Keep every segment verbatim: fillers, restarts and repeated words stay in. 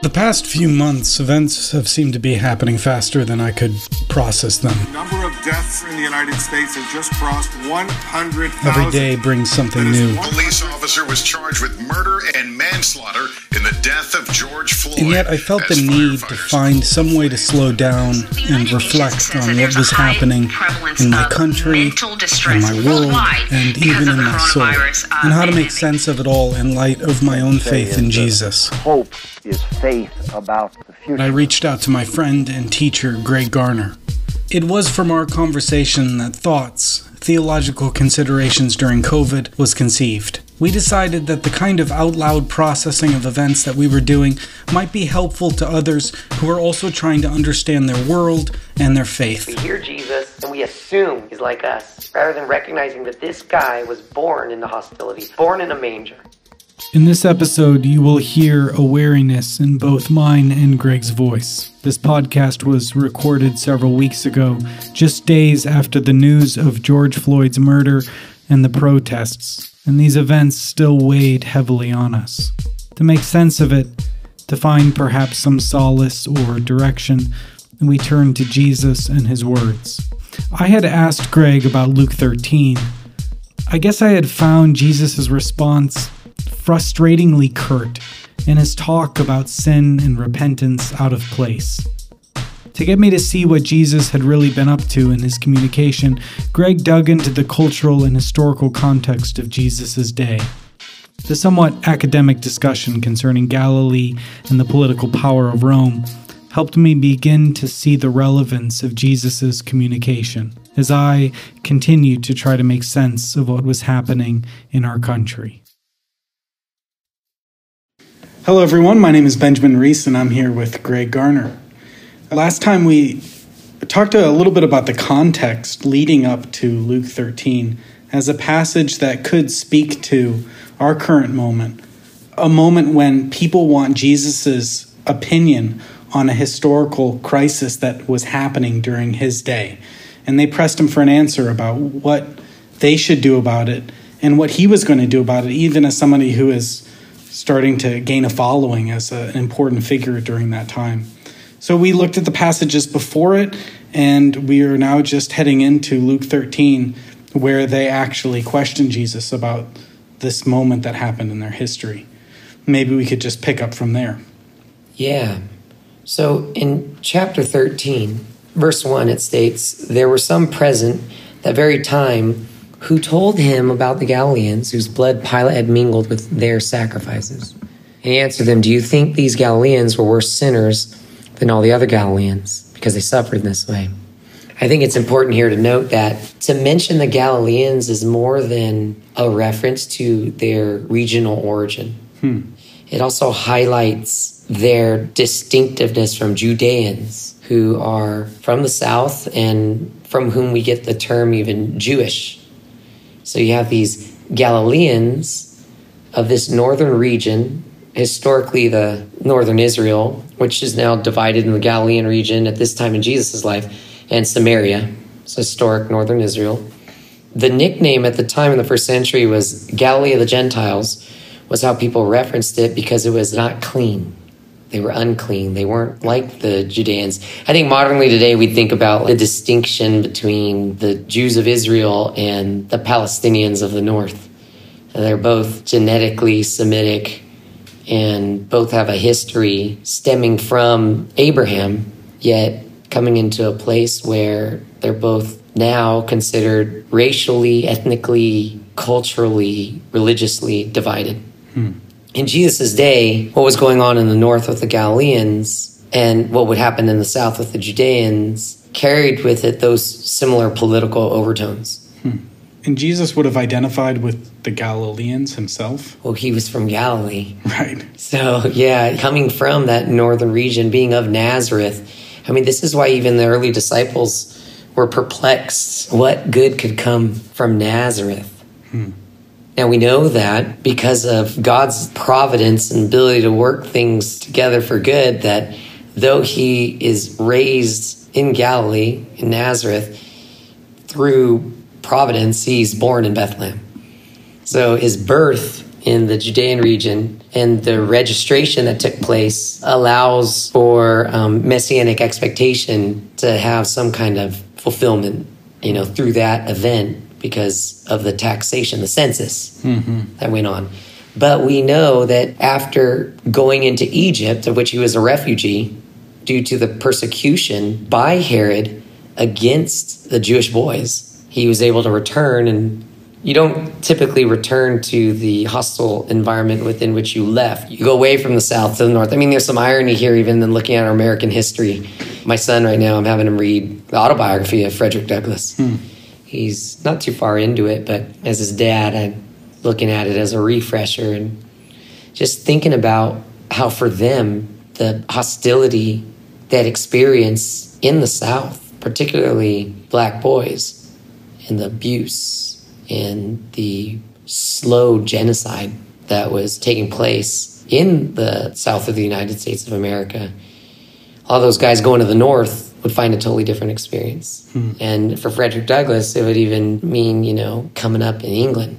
The past few months, events have seemed to be happening faster than I could process them. The number of deaths in the United States has just crossed one hundred thousand. Every day brings something new. A police officer was charged with murder and manslaughter in the death of George Floyd. And yet I felt the need to find some way to slow down and reflect on what was happening in my country, in my world, and even in my soul, and how to make sense of it all in light of my own faith in Jesus. Hope is faith about the future. I reached out to my friend and teacher, Greg Garner. It was from our conversation that Thoughts, Theological Considerations During COVID was conceived. We decided that the kind of out-loud processing of events that we were doing might be helpful to others who are also trying to understand their world and their faith. We hear Jesus and we assume he's like us, rather than recognizing that this guy was born into hostility, born in a manger. In this episode, you will hear a wariness in both mine and Greg's voice. This podcast was recorded several weeks ago, just days after the news of George Floyd's murder and the protests, and these events still weighed heavily on us. To make sense of it, to find perhaps some solace or direction, we turned to Jesus and his words. I had asked Greg about Luke thirteen. I guess I had found Jesus' response frustratingly curt in his talk about sin and repentance out of place. To get me to see what Jesus had really been up to in his communication, Greg dug into the cultural and historical context of Jesus' day. The somewhat academic discussion concerning Galilee and the political power of Rome helped me begin to see the relevance of Jesus' communication as I continued to try to make sense of what was happening in our country. Hello everyone, my name is Benjamin Reese and I'm here with Greg Garner. Last time we talked a little bit about the context leading up to Luke thirteen as a passage that could speak to our current moment, a moment when people want Jesus' opinion on a historical crisis that was happening during his day. And they pressed him for an answer about what they should do about it and what he was going to do about it, even as somebody who is starting to gain a following as a, an important figure during that time. So we looked at the passages before it, and we are now just heading into Luke thirteen, where they actually question Jesus about this moment that happened in their history. Maybe we could just pick up from there. Yeah. So in chapter thirteen, verse one, it states, "There were some present that very time who told him about the Galileans whose blood Pilate had mingled with their sacrifices. And he answered them, 'Do you think these Galileans were worse sinners than all the other Galileans because they suffered in this way?'" I think it's important here to note that to mention the Galileans is more than a reference to their regional origin. Hmm. It also highlights their distinctiveness from Judeans, who are from the south and from whom we get the term even Jewish. So you have these Galileans of this northern region, historically the northern Israel, which is now divided in the Galilean region at this time in Jesus' life, and Samaria, so historic northern Israel. The nickname at the time in the first century was Galilee of the Gentiles, was how people referenced it because it was not clean. They were unclean. They weren't like the Judeans. I think modernly today we think about the distinction between the Jews of Israel and the Palestinians of the north. They're both genetically Semitic and both have a history stemming from Abraham, yet coming into a place where they're both now considered racially, ethnically, culturally, religiously divided. Hmm. In Jesus' day, what was going on in the north with the Galileans and what would happen in the south with the Judeans carried with it those similar political overtones. Hmm. And Jesus would have identified with the Galileans himself? Well, he was from Galilee. Right. So, yeah, coming from that northern region, being of Nazareth, I mean, this is why even the early disciples were perplexed. What good could come from Nazareth? Hmm. Now, we know that because of God's providence and ability to work things together for good, that though he is raised in Galilee, in Nazareth, through providence, he's born in Bethlehem. So his birth in the Judean region, and the registration that took place allows for um, messianic expectation to have some kind of fulfillment, you know, through that event because of the taxation, the census mm-hmm. that went on. But we know that after going into Egypt, of which he was a refugee, due to the persecution by Herod against the Jewish boys, he was able to return. And you don't typically return to the hostile environment within which you left. You go away from the south to the north. I mean, there's some irony here, even in looking at our American history. My son right now, I'm having him read the autobiography of Frederick Douglass. Hmm. He's not too far into it, but as his dad, I'm looking at it as a refresher and just thinking about how for them, the hostility that experience in the South, particularly black boys, and the abuse and the slow genocide that was taking place in the South of the United States of America, all those guys going to the North would find a totally different experience. Hmm. And for Frederick Douglass, it would even mean, you know, coming up in England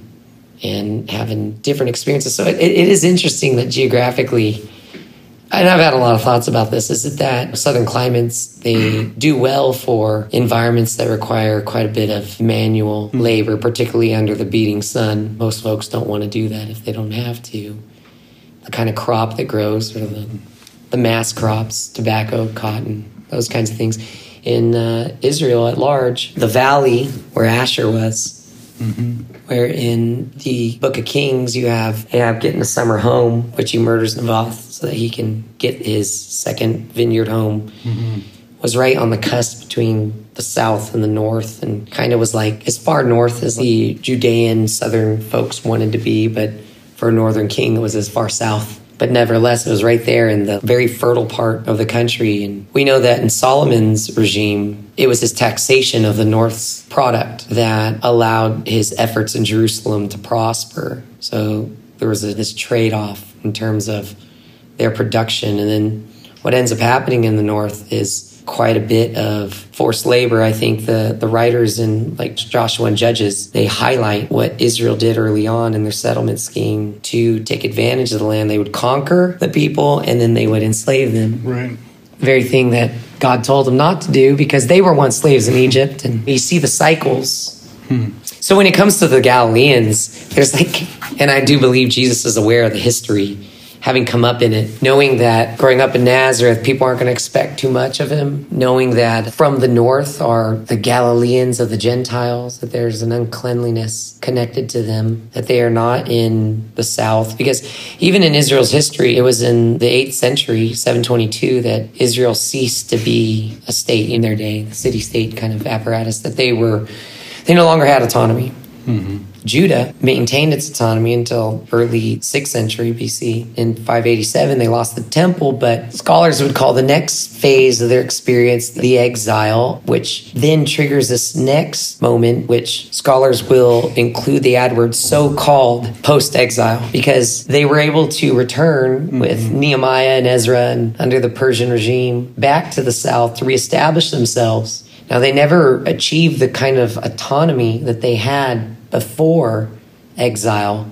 and having different experiences. So it, it is interesting that geographically, and I've had a lot of thoughts about this, is it that southern climates, they do well for environments that require quite a bit of manual mm. labor, particularly under the beating sun. Most folks don't want to do that if they don't have to. The kind of crop that grows, or the, the mass crops, tobacco, cotton, those kinds of things. In uh, Israel at large, the valley where Asher was, mm-hmm. where in the Book of Kings you have Ahab getting a summer home, which he murders Naboth so that he can get his second vineyard home, mm-hmm. was right on the cusp between the south and the north, and kind of was like as far north as the Judean southern folks wanted to be, but for a northern king it was as far south. But nevertheless, it was right there in the very fertile part of the country. And we know that in Solomon's regime, it was his taxation of the North's product that allowed his efforts in Jerusalem to prosper. So there was a, this trade-off in terms of their production. And then what ends up happening in the North is quite a bit of forced labor. I think the, the writers in like Joshua and Judges, they highlight what Israel did early on in their settlement scheme to take advantage of the land. They would conquer the people and then they would enslave them. Right. The very thing that God told them not to do because they were once slaves in Egypt. And you see the cycles. Hmm. So when it comes to the Galileans, there's like, and I do believe Jesus is aware of the history, having come up in it, knowing that growing up in Nazareth, people aren't going to expect too much of him, knowing that from the north are the Galileans of the Gentiles, that there's an uncleanliness connected to them, that they are not in the south. Because even in Israel's history, it was in the eighth century, seven twenty-two, that Israel ceased to be a state in their day, the city-state kind of apparatus, that they were, they no longer had autonomy. Mm-hmm. Judah maintained its autonomy until early sixth century B C. In five eighty-seven, they lost the temple, but scholars would call the next phase of their experience the exile, which then triggers this next moment, which scholars will include the ad word so-called post-exile, because they were able to return mm-hmm. with Nehemiah and Ezra and under the Persian regime back to the south to reestablish themselves. Now, they never achieved the kind of autonomy that they had before exile,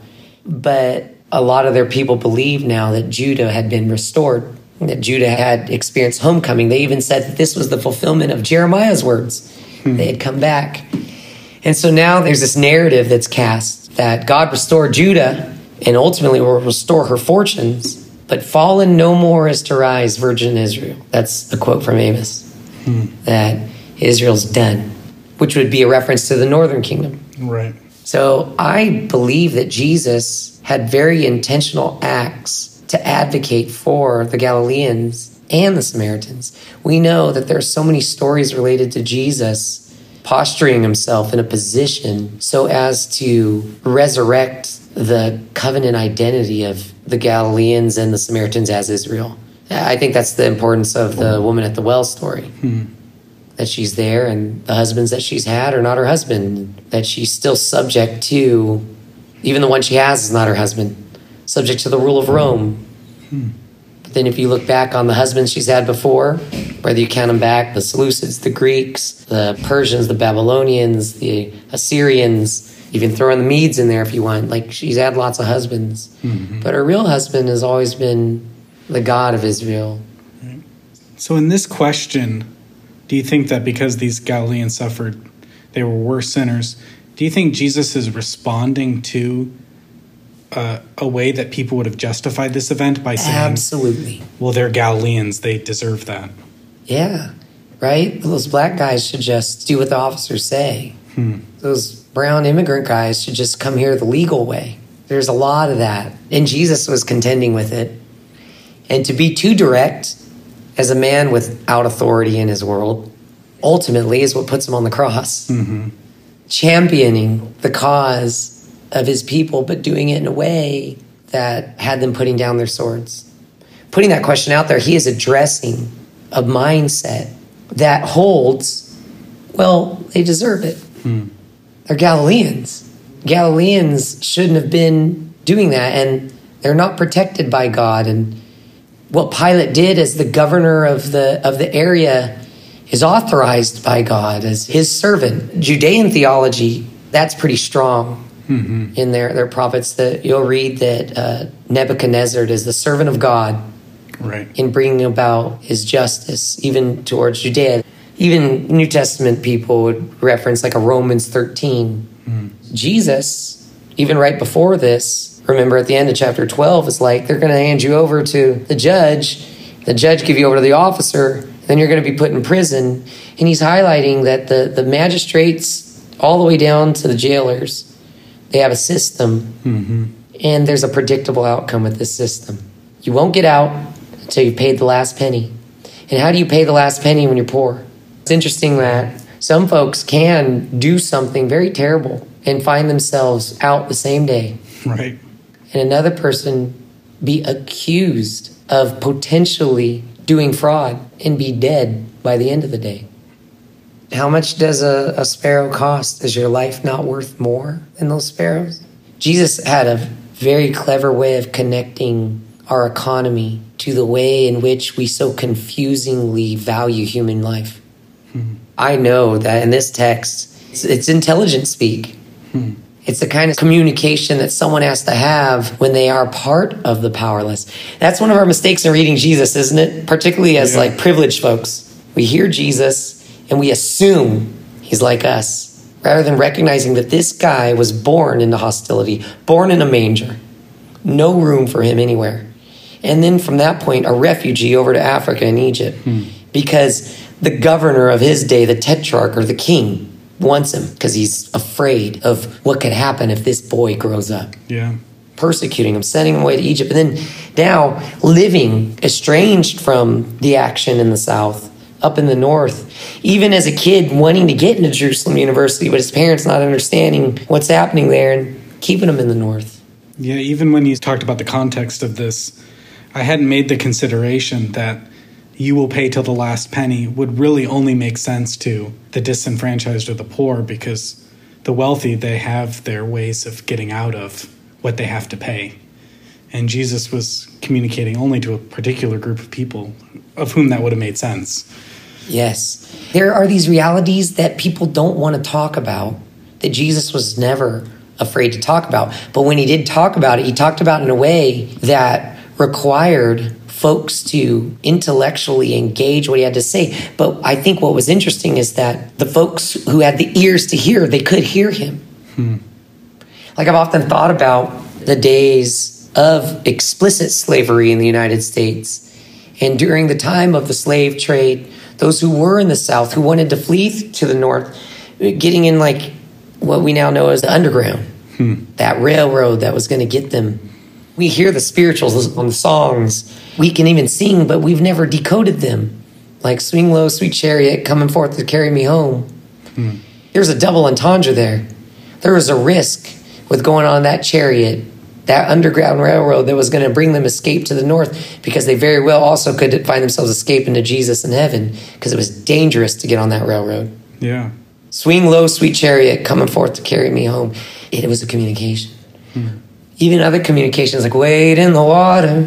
but a lot of their people believe now that Judah had been restored, that Judah had experienced homecoming. They even said that this was the fulfillment of Jeremiah's words. Hmm. They had come back. And so now there's this narrative that's cast that God restored Judah and ultimately will restore her fortunes, but fallen no more is to rise, virgin Israel. That's a quote from Amos, hmm. that Israel's done, which would be a reference to the northern kingdom. Right. So I believe that Jesus had very intentional acts to advocate for the Galileans and the Samaritans. We know that there are so many stories related to Jesus posturing himself in a position so as to resurrect the covenant identity of the Galileans and the Samaritans as Israel. I think that's the importance of the woman at the well story. Hmm. That she's there and the husbands that she's had are not her husband, that she's still subject to, even the one she has is not her husband, subject to the rule of Rome. Hmm. But then if you look back on the husbands she's had before, whether you count them back, the Seleucids, the Greeks, the Persians, the Babylonians, the Assyrians, Even throwing the Medes in there if you want. Like, she's had lots of husbands. Mm-hmm. But her real husband has always been the God of Israel. Right. So in this question, do you think that because these Galileans suffered, they were worse sinners, do you think Jesus is responding to uh, a way that people would have justified this event by saying, absolutely, well, they're Galileans, they deserve that? Yeah, right? Those black guys should just do what the officers say. Hmm. Those brown immigrant guys should just come here the legal way. There's a lot of that. And Jesus was contending with it. And to be too direct as a man without authority in his world ultimately is what puts him on the cross. Mm-hmm. Championing the cause of his people, but doing it in a way that had them putting down their swords. Putting that question out there, he is addressing a mindset that holds, well, they deserve it. Hmm. They're Galileans. Galileans shouldn't have been doing that, and they're not protected by God. And what Pilate did as the governor of the of the area is authorized by God as his servant. Judean theology, that's pretty strong mm-hmm. in their, their prophets. That you'll read that uh, Nebuchadnezzar is the servant of God, right, in bringing about his justice, even towards Judea. Even New Testament people would reference like a Romans thirteen. Mm. Jesus, even right before this, remember at the end of chapter twelve, it's like they're going to hand you over to the judge. The judge give you over to the officer. Then you're going to be put in prison. And he's highlighting that the, the magistrates, all the way down to the jailers, they have a system. Mm-hmm. And there's a predictable outcome with this system. You won't get out until you've paid the last penny. And how do you pay the last penny when you're poor? It's interesting that some folks can do something very terrible and find themselves out the same day. Right. And another person be accused of potentially doing fraud and be dead by the end of the day. How much does a, a sparrow cost? Is your life not worth more than those sparrows? Jesus had a very clever way of connecting our economy to the way in which we so confusingly value human life. Hmm. I know that in this text, it's, it's intelligent speak. Hmm. It's the kind of communication that someone has to have when they are part of the powerless. That's one of our mistakes in reading Jesus, isn't it? Particularly as yeah. like privileged folks. We hear Jesus and we assume he's like us, rather than recognizing that this guy was born into hostility, born in a manger, no room for him anywhere. And then from that point, a refugee over to Africa and Egypt, hmm. because the governor of his day, the tetrarch or the king, wants him because he's afraid of what could happen if this boy grows up. Yeah. Persecuting him, sending him away to Egypt, and then now living estranged from the action in the south, up in the north. Even as a kid wanting to get into Jerusalem University, but his parents not understanding what's happening there and keeping him in the north. Yeah, even when you talked about the context of this, I hadn't made the consideration that you will pay till the last penny would really only make sense to the disenfranchised or the poor, because the wealthy, they have their ways of getting out of what they have to pay. And Jesus was communicating only to a particular group of people of whom that would have made sense. Yes. There are these realities that people don't want to talk about, that Jesus was never afraid to talk about. But when he did talk about it, he talked about it in a way that required folks to intellectually engage what he had to say. But I think what was interesting is that the folks who had the ears to hear, they could hear him. Hmm. Like I've often thought about the days of explicit slavery in the United States. And during the time of the slave trade, those who were in the South, who wanted to flee to the North, getting in like what we now know as the underground, hmm. that railroad that was going to get them. We hear the spirituals on the songs. We can even sing, but we've never decoded them. Like, swing low, sweet chariot, coming forth to carry me home. Hmm. There's a double entendre there. There was a risk with going on that chariot, that underground railroad that was going to bring them escape to the north, because they very well also could find themselves escaping to Jesus in heaven, because it was dangerous to get on that railroad. Yeah. Swing low, sweet chariot, coming forth to carry me home. It was a communication. Hmm. Even other communications like, wait in the water,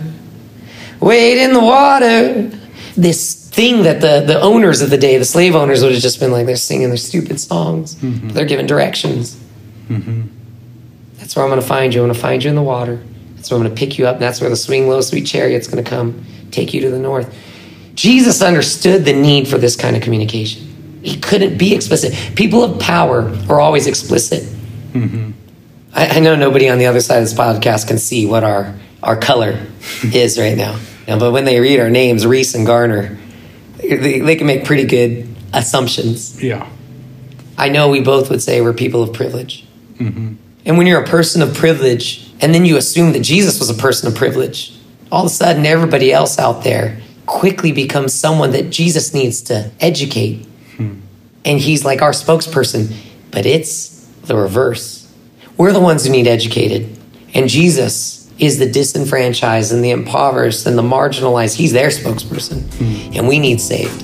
wait in the water. This thing that the, the owners of the day, the slave owners, would have just been like, they're singing their stupid songs. Mm-hmm. They're giving directions. Mm-hmm. That's where I'm going to find you. I'm going to find you in the water. That's where I'm going to pick you up. And that's where the swing low, sweet chariot's going to come, take you to the north. Jesus understood the need for this kind of communication. He couldn't be explicit. People of power are always explicit. Mm-hmm. I, I know nobody on the other side of this podcast can see what our, our color is right now. now. But when they read our names, Reese and Garner, they, they can make pretty good assumptions. Yeah. I know we both would say we're people of privilege. Mm-hmm. And when you're a person of privilege, and then you assume that Jesus was a person of privilege, all of a sudden everybody else out there quickly becomes someone that Jesus needs to educate. Hmm. And he's like our spokesperson, but it's the reverse. We're the ones who need educated. And Jesus is the disenfranchised and the impoverished and the marginalized. He's their spokesperson. Hmm. And we need saved.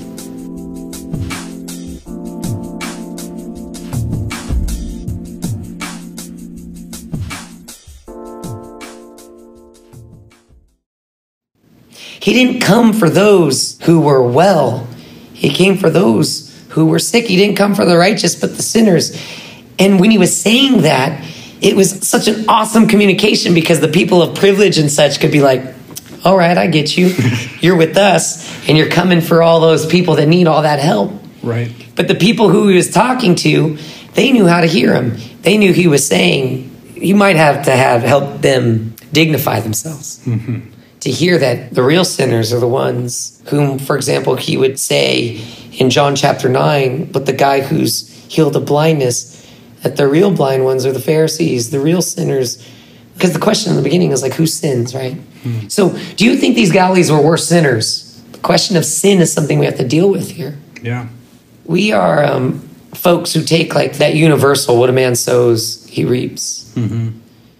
He didn't come for those who were well. He came for those who were sick. He didn't come for the righteous, but the sinners. And when he was saying that, it was such an awesome communication because the people of privilege and such could be like, all right, I get you. You're with us, and you're coming for all those people that need all that help. Right. But the people who he was talking to, they knew how to hear him. They knew he was saying, you might have to have help them dignify themselves. Mm-hmm. To hear that the real sinners are the ones whom, for example, he would say in John chapter nine, but the guy who's healed of blindness, that the real blind ones are the Pharisees, the real sinners. Because the question in the beginning is like, who sins, right? Hmm. So do you think these Galileans were worse sinners? The question of sin is something we have to deal with here. Yeah. We are um, folks who take like that universal, what a man sows, he reaps. Mm-hmm.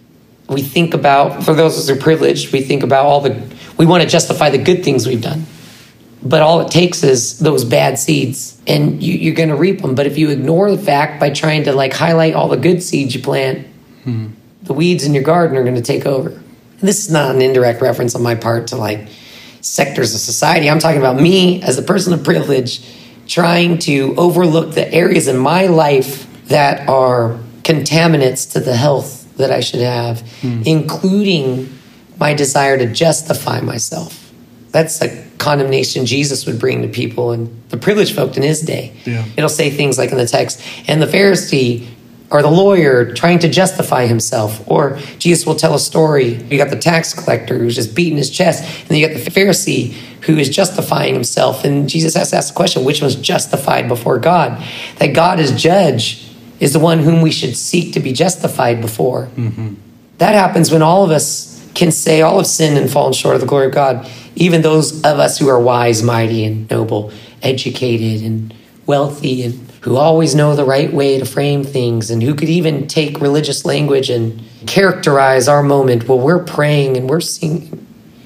We think about, for those who are privileged, we think about all the, we want to justify the good things we've done. But all it takes is those bad seeds, and you, you're going to reap them. But if you ignore the fact by trying to like highlight all the good seeds you plant, hmm. the weeds in your garden are going to take over. And this is not an indirect reference on my part to like sectors of society. I'm talking about me as a person of privilege trying to overlook the areas in my life that are contaminants to the health that I should have, hmm. including my desire to justify myself. That's a condemnation Jesus would bring to people and the privileged folk in his day. Yeah. It'll say things like in the text, and the Pharisee or the lawyer trying to justify himself. Or Jesus will tell a story. You got the tax collector who's just beating his chest, and then you got the Pharisee who is justifying himself. And Jesus has to ask the question, which one's justified before God? That God is judge is the one whom we should seek to be justified before. Mm-hmm. That happens when all of us can say all have sinned and fallen short of the glory of God. Even those of us who are wise, mighty, and noble, educated, and wealthy, and who always know the right way to frame things, and who could even take religious language and characterize our moment while we're praying and we're singing.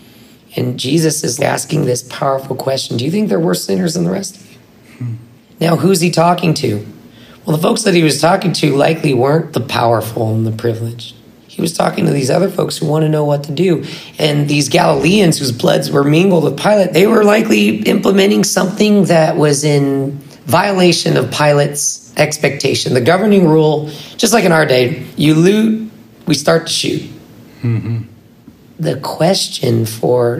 And Jesus is asking this powerful question. Do you think they're worse sinners than the rest of you? Hmm. Now, who's he talking to? Well, the folks that he was talking to likely weren't the powerful and the privileged. He was talking to these other folks who want to know what to do. And these Galileans whose bloods were mingled with Pilate, they were likely implementing something that was in violation of Pilate's expectation. The governing rule, just like in our day, you loot, we start to shoot. Mm-hmm. The question for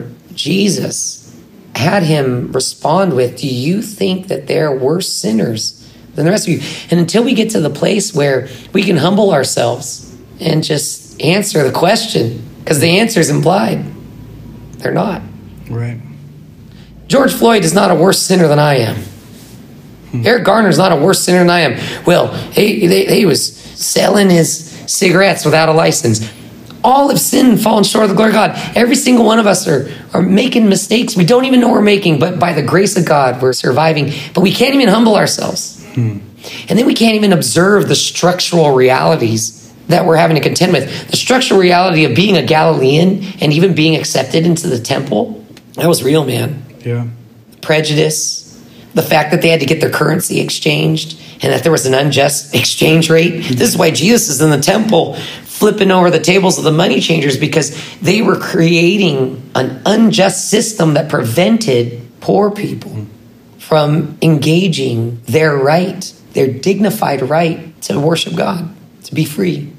Jesus had him respond with, do you think that they're worse sinners than the rest of you? And until we get to the place where we can humble ourselves and just answer the question, because the answer is implied, they're not. Right. George Floyd is not a worse sinner than I am. Hmm. Eric Garner is not a worse sinner than I am. Well, he, he, he was selling his cigarettes without a license. All have sinned and fallen short of the glory of God. Every single one of us are, are making mistakes we don't even know we're making, but by the grace of God, we're surviving. But we can't even humble ourselves. Hmm. And then we can't even observe the structural realities that we're having to contend with. The structural reality of being a Galilean and even being accepted into the temple, that was real, man. Yeah. Prejudice, the fact that they had to get their currency exchanged and that there was an unjust exchange rate. This is why Jesus is in the temple flipping over the tables of the money changers, because they were creating an unjust system that prevented poor people from engaging their right, their dignified right to worship God. to be free.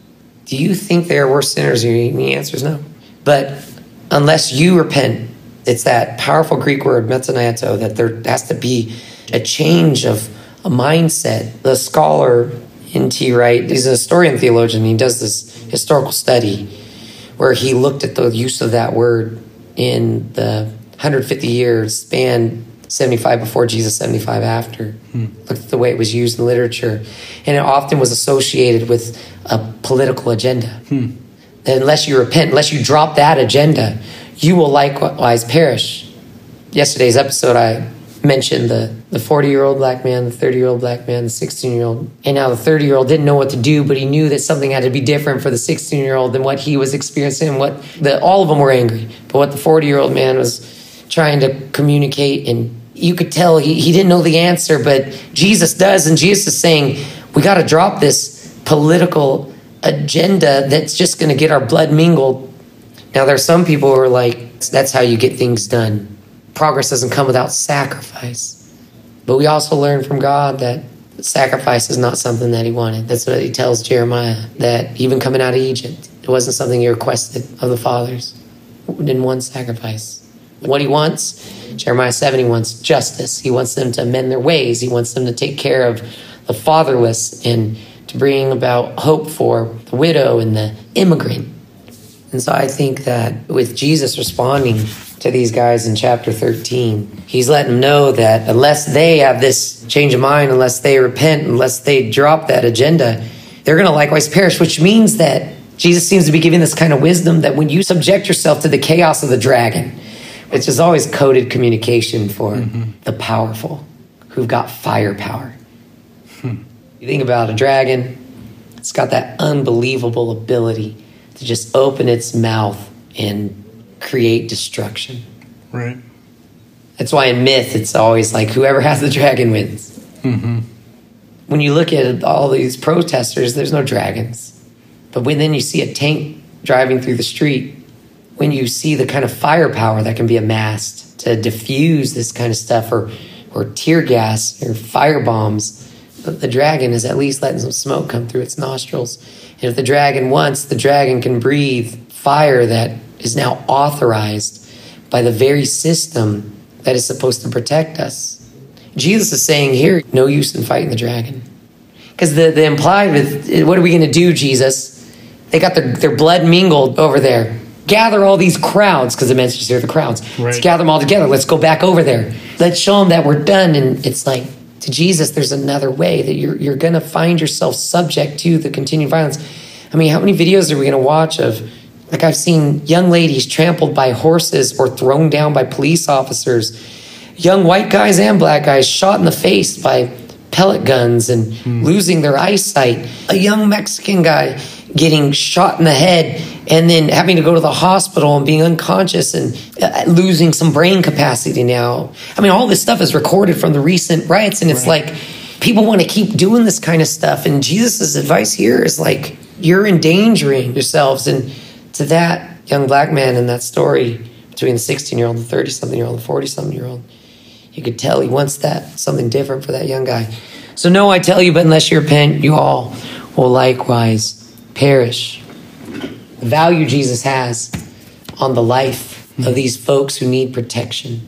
Do you think there are worse sinners than you? The answer is no. But unless you repent, it's that powerful Greek word, metanoia, that there has to be a change of a mindset. The scholar N T Wright, he's a historian theologian. He does this historical study where he looked at the use of that word in the one hundred fifty years span, seventy-five before Jesus, seventy-five after. Hmm. Looked at the way it was used in literature. And it often was associated with a political agenda. Hmm. Unless you repent, unless you drop that agenda, you will likewise perish. Yesterday's episode, I mentioned the the forty-year-old black man, the thirty-year-old black man, the sixteen-year-old. And now the thirty-year-old didn't know what to do, but he knew that something had to be different for the sixteen-year-old than what he was experiencing. What the, all of them were angry. But what the forty-year-old man was trying to communicate, and you could tell he, he didn't know the answer, but Jesus does. And Jesus is saying, we got to drop this political agenda that's just going to get our blood mingled. Now, there are some people who are like, that's how you get things done. Progress doesn't come without sacrifice. But we also learn from God that sacrifice is not something that he wanted. That's what he tells Jeremiah, that even coming out of Egypt, it wasn't something he requested of the fathers. Didn't want sacrifice. What he wants, Jeremiah seven, he wants justice. He wants them to amend their ways. He wants them to take care of the fatherless and to bring about hope for the widow and the immigrant. And so I think that with Jesus responding to these guys in chapter thirteen, he's letting them know that unless they have this change of mind, unless they repent, unless they drop that agenda, they're going to likewise perish, which means that Jesus seems to be giving this kind of wisdom that when you subject yourself to the chaos of the dragon, which is always coded communication for mm-hmm. the powerful who've got firepower. Hmm. You think about a dragon, it's got that unbelievable ability to just open its mouth and create destruction. Right. That's why in myth, it's always like whoever has the dragon wins. Mm-hmm. When you look at all these protesters, there's no dragons. But when then you see a tank driving through the street, when you see the kind of firepower that can be amassed to diffuse this kind of stuff, or or tear gas or fire bombs, the, the dragon is at least letting some smoke come through its nostrils. And if the dragon wants, the dragon can breathe fire that is now authorized by the very system that is supposed to protect us. Jesus is saying here, no use in fighting the dragon. Because the, the implied with, what are we going to do, Jesus? They got their, their blood mingled over there. Gather all these crowds, because the message here, the crowds. Right. Let's gather them all together. Let's go back over there. Let's show them that we're done. And it's like, to Jesus, there's another way that you're you're going to find yourself subject to the continued violence. I mean, how many videos are we going to watch of, like I've seen young ladies trampled by horses or thrown down by police officers, young white guys and black guys shot in the face by pellet guns and mm. losing their eyesight, a young Mexican guy getting shot in the head and then having to go to the hospital and being unconscious and uh, losing some brain capacity now. I mean, all this stuff is recorded from the recent riots, and it's right. like people want to keep doing this kind of stuff. And Jesus' advice here is like, you're endangering yourselves. And to that young black man in that story between the sixteen-year-old, the thirty-something-year-old, the forty-something-year-old, you could tell he wants that, something different for that young guy. So no, I tell you, but unless you repent, you all will likewise perish. The value Jesus has on the life of these folks who need protection.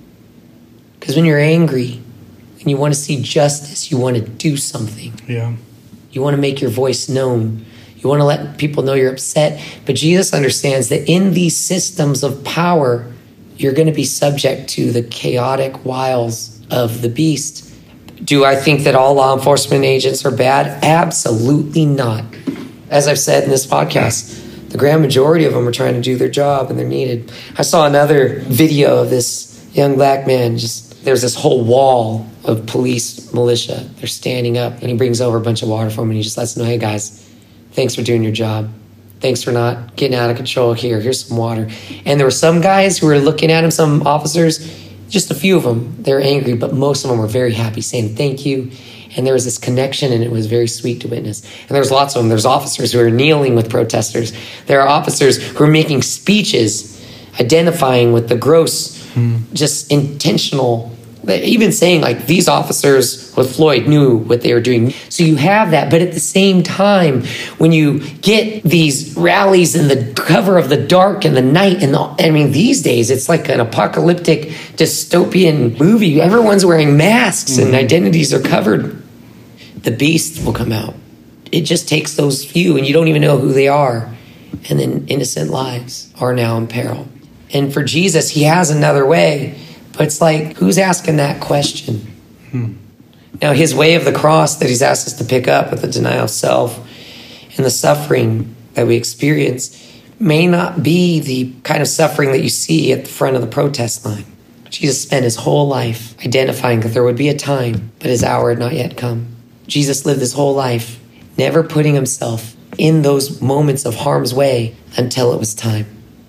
Because when you're angry and you want to see justice, you want to do something. Yeah. You want to make your voice known. You want to let people know you're upset. But Jesus understands that in these systems of power, you're going to be subject to the chaotic wiles of the beast. Do I think that all law enforcement agents are bad? Absolutely not. As I've said in this podcast, the grand majority of them are trying to do their job and they're needed. I saw another video of this young black man. Just there's this whole wall of police militia. They're standing up, and he brings over a bunch of water for them, and he just lets them know, hey guys, thanks for doing your job. Thanks for not getting out of control here. Here's some water. And there were some guys who were looking at him, some officers, just a few of them. They were angry, but most of them were very happy, saying thank you. And there was this connection, and it was very sweet to witness. And there's lots of them. There's officers who are kneeling with protesters. There are officers who are making speeches identifying with the gross, mm. just intentional Even saying like these officers with Floyd knew what they were doing. So you have that. But at the same time, when you get these rallies in the cover of the dark and the night, and the, I mean, these days, it's like an apocalyptic dystopian movie. Everyone's wearing masks mm-hmm. and identities are covered. The beast will come out. It just takes those few and you don't even know who they are. And then innocent lives are now in peril. And for Jesus, he has another way. But it's like, who's asking that question? Hmm. Now, his way of the cross that he's asked us to pick up with the denial of self and the suffering that we experience may not be the kind of suffering that you see at the front of the protest line. Jesus spent his whole life identifying that there would be a time, but his hour had not yet come. Jesus lived his whole life never putting himself in those moments of harm's way until it was time.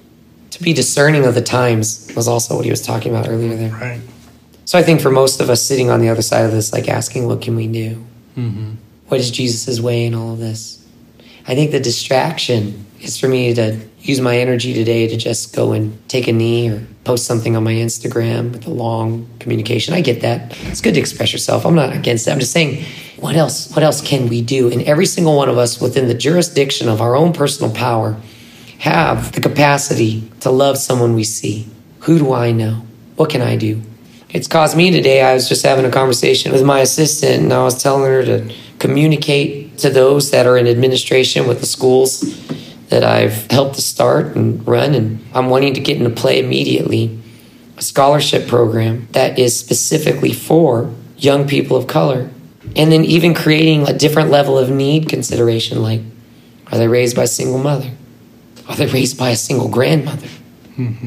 To be discerning of the times was also what he was talking about earlier there. Right. So I think for most of us sitting on the other side of this, like asking, what can we do? Mm-hmm. What is Jesus' way in all of this? I think the distraction is for me to use my energy today to just go and take a knee or post something on my Instagram with a long communication. I get that. It's good to express yourself. I'm not against it. I'm just saying, what else, what else can we do? And every single one of us within the jurisdiction of our own personal power have the capacity to love someone we see. Who do I know? What can I do? It's caused me today. I was just having a conversation with my assistant, and I was telling her to communicate to those that are in administration with the schools that I've helped to start and run, and I'm wanting to get into play immediately a scholarship program that is specifically for young people of color. And then even creating a different level of need consideration, like, are they raised by a single mother? Are they raised by a single grandmother? Mm-hmm.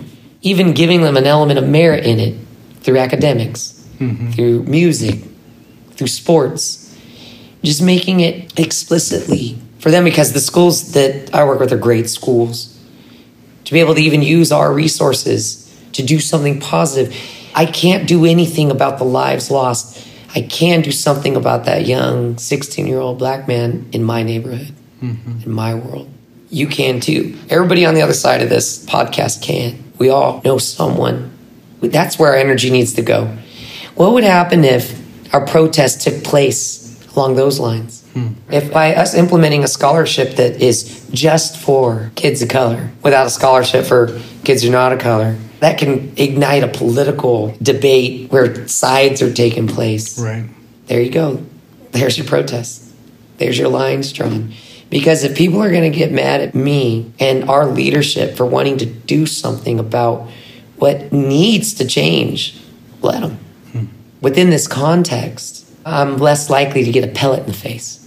Even giving them an element of merit in it through academics, mm-hmm. through music, through sports. Just making it explicitly for them, because the schools that I work with are great schools. To be able to even use our resources to do something positive. I can't do anything about the lives lost. I can do something about that young sixteen-year-old black man in my neighborhood, mm-hmm. in my world. You can too. Everybody on the other side of this podcast can. We all know someone. That's where our energy needs to go. What would happen if our protest took place along those lines? Hmm. If by us implementing a scholarship that is just for kids of color, without a scholarship for kids who are not of color, that can ignite a political debate where sides are taking place. Right. There you go. There's your protest. There's your lines drawn. Because if people are going to get mad at me and our leadership for wanting to do something about what needs to change, let them. Hmm. Within this context, I'm less likely to get a pellet in the face.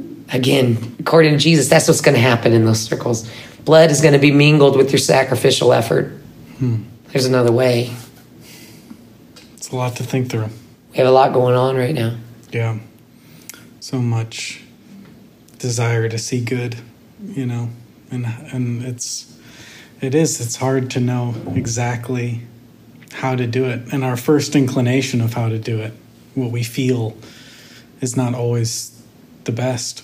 Again, according to Jesus, that's what's going to happen in those circles. Blood is going to be mingled with your sacrificial effort. Hmm. There's another way. It's a lot to think through. We have a lot going on right now. Yeah. So much desire to see good, you know, and and it's it is it's hard to know exactly how to do it, and our first inclination of how to do it, what we feel, is not always the best,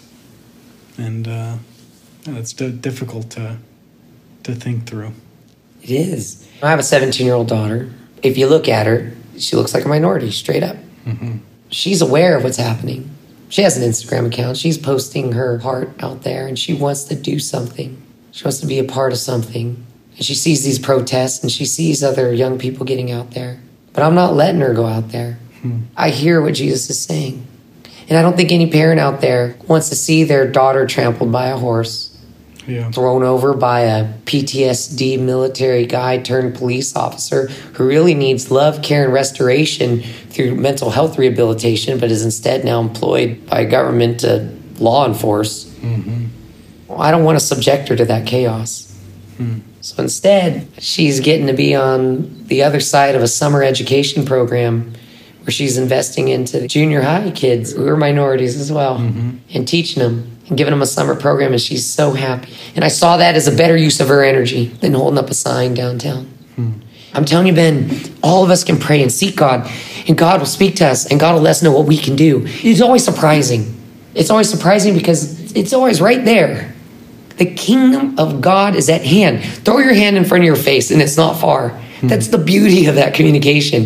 and uh, it's d- difficult to to think through. It is. I have a seventeen-year-old daughter. If you look at her, she looks like a minority, straight up. Mm-hmm. She's aware of what's happening. She has an Instagram account. She's posting her heart out there, and she wants to do something. She wants to be a part of something. And she sees these protests, and she sees other young people getting out there. But I'm not letting her go out there. Hmm. I hear what Jesus is saying. And I don't think any parent out there wants to see their daughter trampled by a horse, yeah. thrown over by a P T S D military guy turned police officer who really needs love, care, and restoration through mental health rehabilitation, but is instead now employed by government to law enforce. Mm-hmm. Well, I don't want to subject her to that chaos. Mm. So instead, she's getting to be on the other side of a summer education program where she's investing into junior high kids who are minorities as well, mm-hmm. and teaching them and giving them a summer program, and she's so happy. And I saw that as a better use of her energy than holding up a sign downtown. Hmm. I'm telling you, Ben, all of us can pray and seek God, and God will speak to us, and God will let us know what we can do. It's always surprising. It's always surprising because it's always right there. The kingdom of God is at hand. Throw your hand in front of your face, and it's not far. Hmm. That's the beauty of that communication.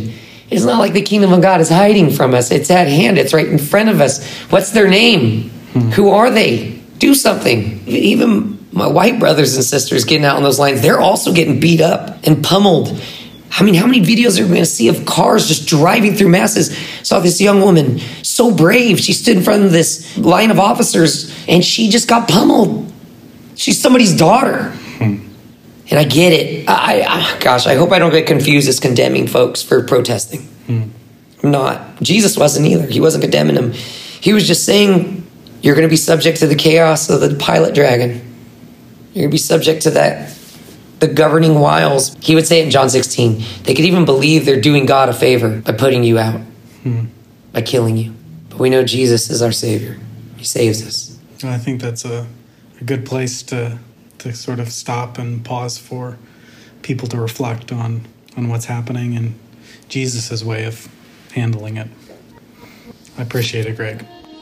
It's not like the kingdom of God is hiding from us. It's at hand. It's right in front of us. What's their name? Hmm. Who are they? Do something. Even my white brothers and sisters getting out on those lines, they're also getting beat up and pummeled. I mean, how many videos are we going to see of cars just driving through masses? Saw this young woman, so brave. She stood in front of this line of officers and she just got pummeled. She's somebody's daughter. Hmm. And I get it. I, I, gosh, I hope I don't get confused as condemning folks for protesting. Hmm. I'm not. Jesus wasn't either. He wasn't condemning them. He was just saying, you're going to be subject to the chaos of the pilot dragon. You're going to be subject to that, the governing wiles. He would say it in John sixteen. They could even believe they're doing God a favor by putting you out, hmm. by killing you. But we know Jesus is our Savior. He saves us. I think that's a, a good place to... to sort of stop and pause for people to reflect on, on what's happening and Jesus' way of handling it. I appreciate it, Greg.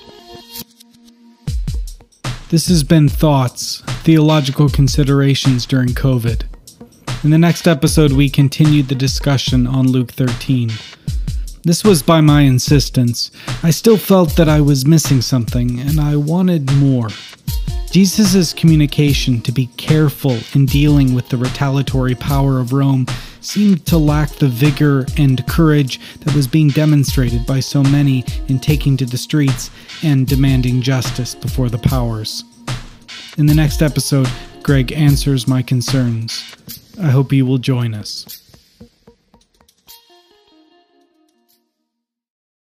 This has been Thoughts, Theological Considerations During COVID. In the next episode, we continued the discussion on Luke thirteen. This was by my insistence. I still felt that I was missing something, and I wanted more. Jesus' communication to be careful in dealing with the retaliatory power of Rome seemed to lack the vigor and courage that was being demonstrated by so many in taking to the streets and demanding justice before the powers. In the next episode, Greg answers my concerns. I hope you will join us.